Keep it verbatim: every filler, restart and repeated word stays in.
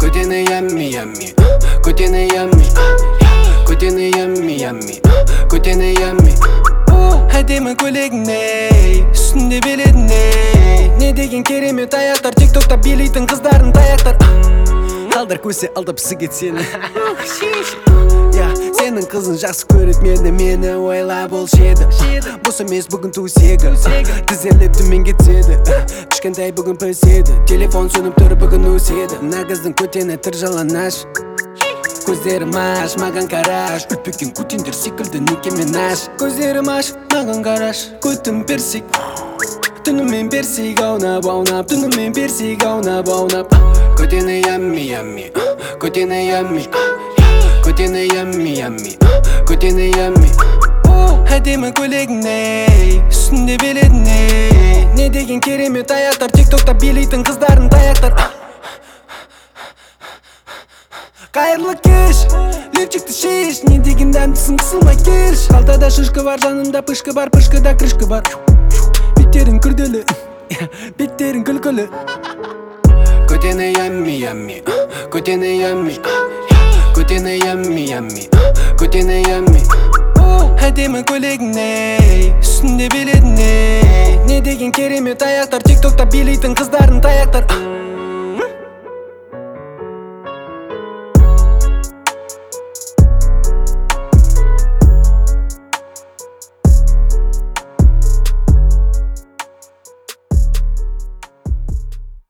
Көтені yummy yummy, көтені yummy, көтені yummy yummy, көтені yummy. Әдемі көйлегіңе, үстінде беледіңе, не деген керемет аяқтар, тиктокта билейтін қыздардың таяқтар. Алдар көсе алдап сігет сені. Сенің қызын жақсы көрет мені, мені ойлап болшы еді. Бос емес бүгін төсегі, тізерлеп төмен кетседі. Кішкентай бүгін пөседі, телефон сөніп тұр бүгін өседі. Мына қыздың көтені тыр жалаңаш, көздерім аш, маған қараш. Үлпеккен көтендер секілді некемен аш. Көздерім аш, маған қараш, көтім персик. Түнімен персик аунап, аунап, түнімен персик аунап, аунап. Көтені yummy yummy, көтені yummy, көтені yummy yummy, көтені yummy. Әдемі көйлегіңе, үстінде беледіңе, не деген керемет аяқтар, тиктокта билейтін қыздардың таяқтар. Қайырлы кеш, лифчикті шеш, не деген дәмдісің қысылмай келш. Қалтада шышқы бар, жанымда пышқы бар, пышқыда крышқы бар. Беттерің күрделі, беттерің күлкілі. Көтені yummy yummy, көтені yummy, көтені yummy yummy, көтені yummy. Әдемі көйлегіңе, үстінде беледіңе, не деген керемет аяқтар, тиктокта билейтін қыздардың таяқтар.